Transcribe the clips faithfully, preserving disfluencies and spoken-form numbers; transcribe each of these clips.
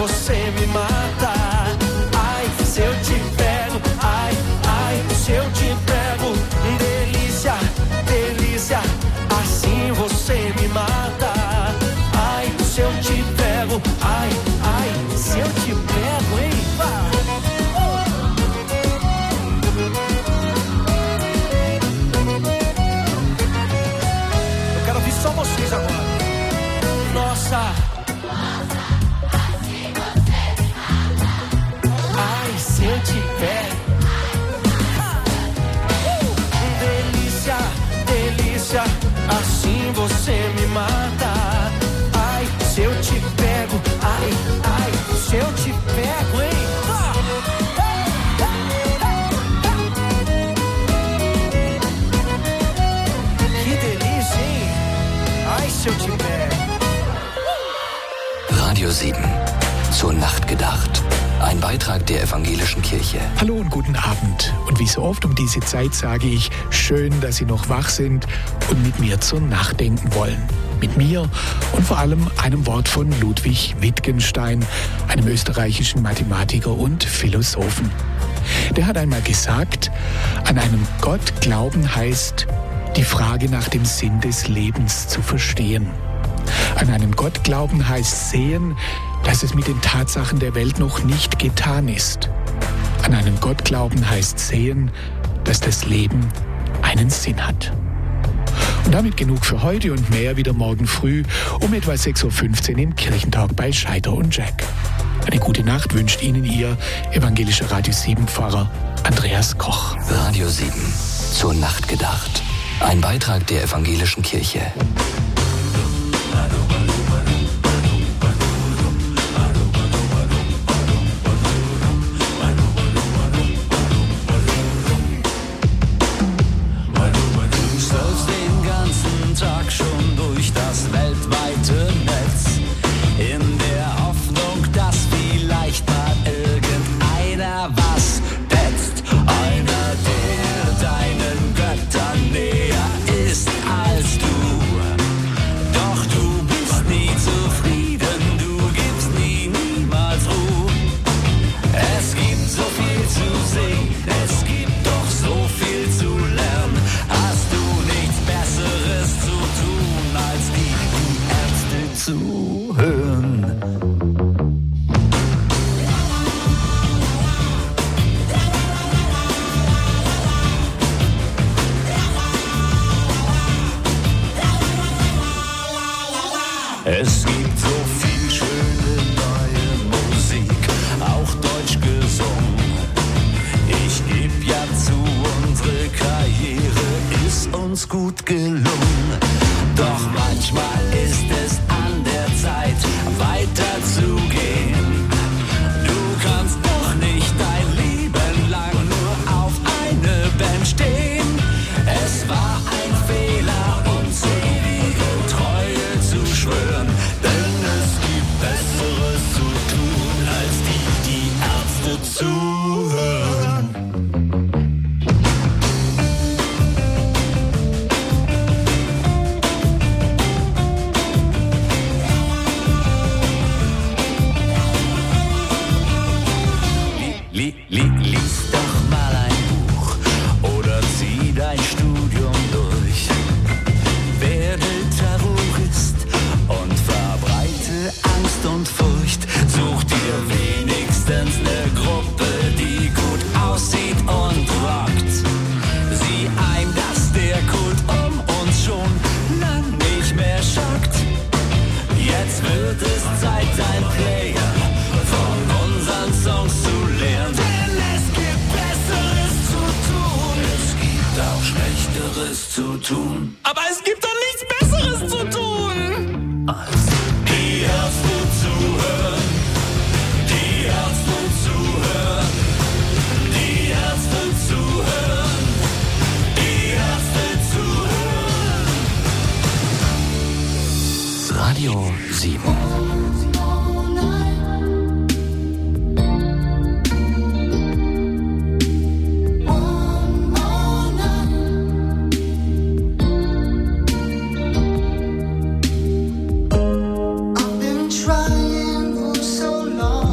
você me mata. Ai, se eu te pego, ai, ai, se eu te pego, delícia, delícia, assim você me mata. Ai, se eu te pego, ai, ai, se eu te pego, hein? Eu quero ouvir só vocês agora. Nossa. Ai, se eu te pego. Delícia, delícia, assim você me mata. Ai, se eu te pego, ai, ai, se eu te pego, hein? Que delícia, hein? Ai, se eu te pego. Radio sieben. Zur Nacht gedacht. Ein Beitrag der Evangelischen Kirche. Hallo und guten Abend. Und wie so oft um diese Zeit sage ich, schön, dass Sie noch wach sind und mit mir zur Nacht denken wollen. Mit mir und vor allem einem Wort von Ludwig Wittgenstein, einem österreichischen Mathematiker und Philosophen. Der hat einmal gesagt, an einen Gott glauben heißt, die Frage nach dem Sinn des Lebens zu verstehen. An einen Gott glauben heißt sehen, dass es mit den Tatsachen der Welt noch nicht getan ist. An einen Gott glauben heißt sehen, dass das Leben einen Sinn hat. Und damit genug für heute und mehr wieder morgen früh um etwa sechs Uhr fünfzehn im Kirchentag bei Scheider und Jack. Eine gute Nacht wünscht Ihnen Ihr evangelischer Radio sieben Pfarrer Andreas Koch. Radio sieben. Zur Nacht gedacht. Ein Beitrag der Evangelischen Kirche. Es gibt so viel schöne neue Musik, auch deutsch gesungen. Ich geb ja zu, unsere Karriere ist uns gut gelungen. Doch manchmal ist es an der Zeit, weiterzugehen. Du kannst doch nicht dein Leben lang nur auf eine Band stehen. Es war ein Fehler, uns ewige Treue zu schwören, denn es gibt Besseres zu tun, als die, die Ärzte zuhören. Li, li, lies doch mal ein Buch oder zieh dein Studium durch. Werde Terrorist und verbreite Angst und Furcht. Such dir wenigstens eine Gruppe, die gut aussieht und rockt. Sieh ein, dass der Kult um uns schon lang nicht mehr schockt. Jetzt wird es Zeit, dein Player von unseren Songs zu lernen. Denn es gibt Besseres zu tun. Es gibt auch Schlechteres zu tun. Aber es gibt doch nichts Besseres zu tun, als die Ärzte zuhören. Die Ärzte zuhören. Die Ärzte zuhören. Die Ärzte zuhören. Radio sieben. I've been trying for so long.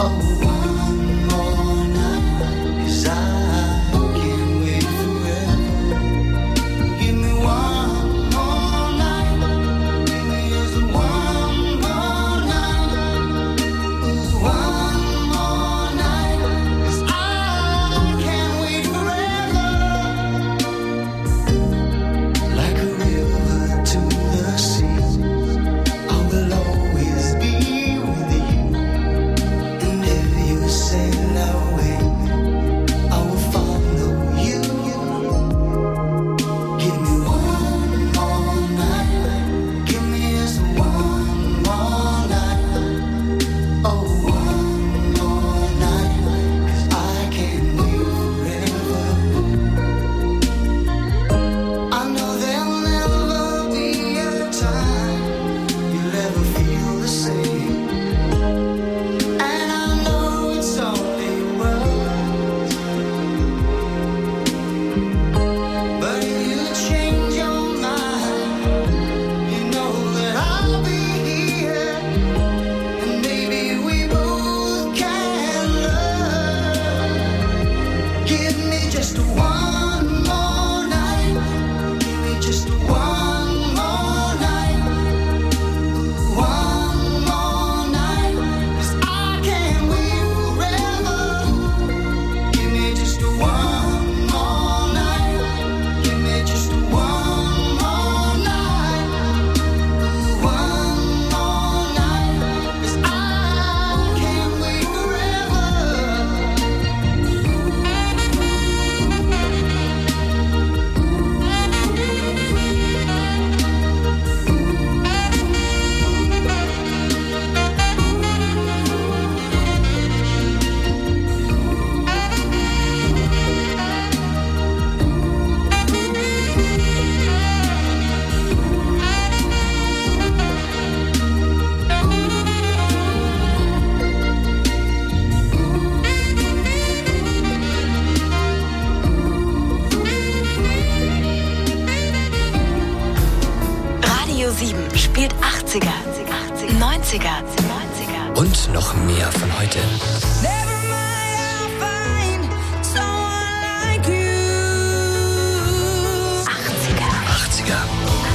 neunziger. Und noch mehr von heute. achtziger.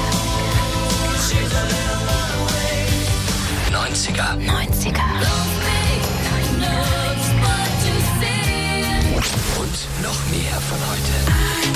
neunziger. neunziger. Und noch mehr von heute.